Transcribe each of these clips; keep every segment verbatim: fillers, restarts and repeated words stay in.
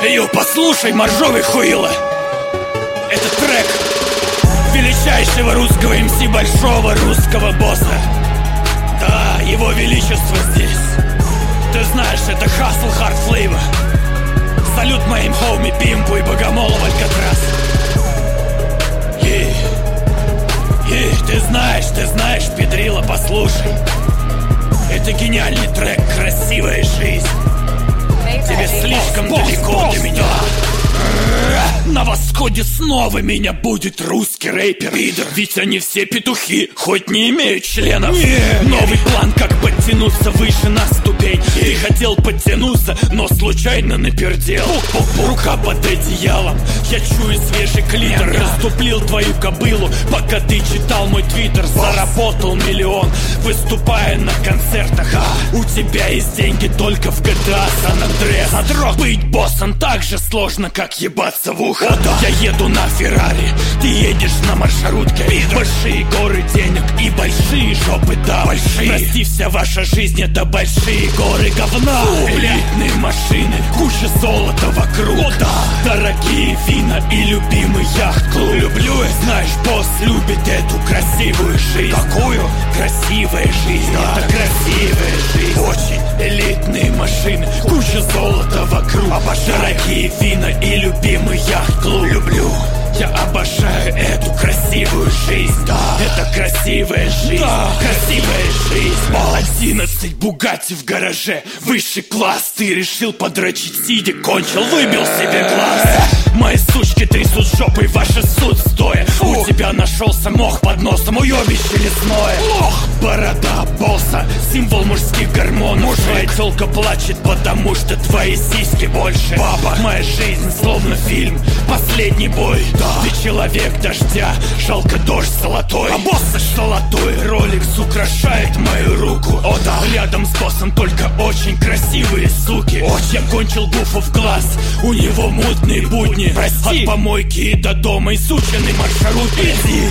Йо, послушай, моржовый хуила. Этот трек величайшего русского эм си, большого русского босса. Да, его величество здесь. Ты знаешь, это Hustle Hard Flavor. Салют моим хоуми Пимпу и Богомолу Алькатрас. Ей, ей, ты знаешь, ты знаешь, педрила, послушай. Это гениальный трек, красивая жизнь. Тебе слишком босс, далеко босс, для меня. На восходе снова меня будет русский рэпер. Пидор. Ведь они все петухи, хоть не имеют членов. Не, Новый не. план, как подтянуться выше на ступень. Не. Ты хотел подтянуться, но случайно напердел. Рука под одеялом, я чую свежий клитор. Раступлил твою кобылу, пока ты читал мой твиттер. Заработал миллион, выступая на концертах. а, У тебя есть деньги только в джи ти эй San Andreas. Задрот. Быть боссом так же сложно, как ебаться в ухо. О, да. Я еду на Феррари, ты едешь на маршрутке. Пидор. Большие горы денег и большие жопы, да. Большие. Прости, вся ваша жизнь это большие горы говна. Фу, элитные машины, куча золота вокруг. О, да. Дорогие вина и любимый яхт-клуб. Люблю, знаешь, босс любит эту красивую жизнь. Какую? Красивая жизнь, да. Это красивая жизнь. Очень элитные машины, куча золота вокруг. Обожаю. Дорогие вина и любимый яхт-клуб. Люблю, я обожаю эту красивую жизнь. Да. Это красивая жизнь, да. Красивая жизнь. Одиннадцать Бугатти в гараже, высший класс. Ты решил подрочить сидя, кончил, выбил себе глаз. Мои сучки трясут жопой, ваши суд стоя. Фу. У тебя нашелся мох под носом, уебище лесное. Лох. Борода босса, символ мужских гормонов. Мужик. Твоя тёлка плачет, потому что твои сиськи больше. Баба, моя жизнь словно фильм, последний бой. Да. Ты человек дождя, жалко дождь золотой. А босса золотой, роликс украшает мою руку. О да, рядом с боссом только очень красивые суки. Очень. Я кончил гуфу в глаз, у него мутные будни. Прости. От помойки и до дома, и сученный маршрут. Иди.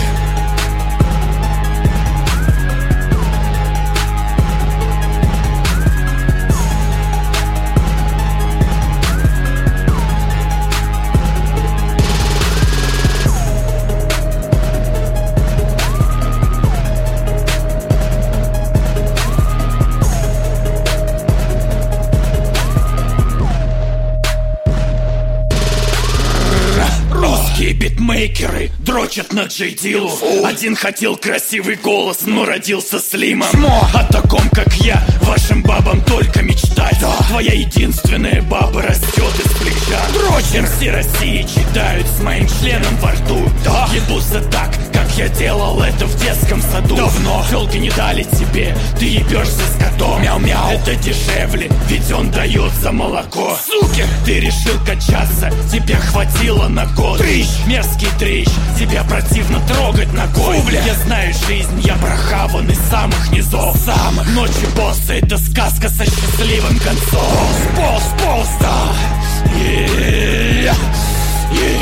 Русские битмейкеры дрочат на Джей Дилу. Один хотел красивый голос, но родился слимом. Шмо. О таком, как я, вашим бабам только мечтать. Да. Твоя единственная баба растет из плеча. Дрочер. Все России читают с моим членом во рту. Да. Ебутся так, как я делал это в детском саду. Давно. Телки не дали тебе, ты ебешься с котом. Мяу-мяу. Это дешевле, ведь он дает за молоко. Суки. Ты решил качаться, тебе хватило на год. Трищ. Мерзкий трещ, тебя противно трогать ногой. Фу, я знаю жизнь, я прохаван из самых низов. Самых. Ночи босса это сказка со счастливым концом. Босс, босс, босс, да. Yeah. Yeah.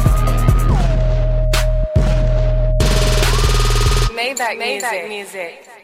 Maybach music.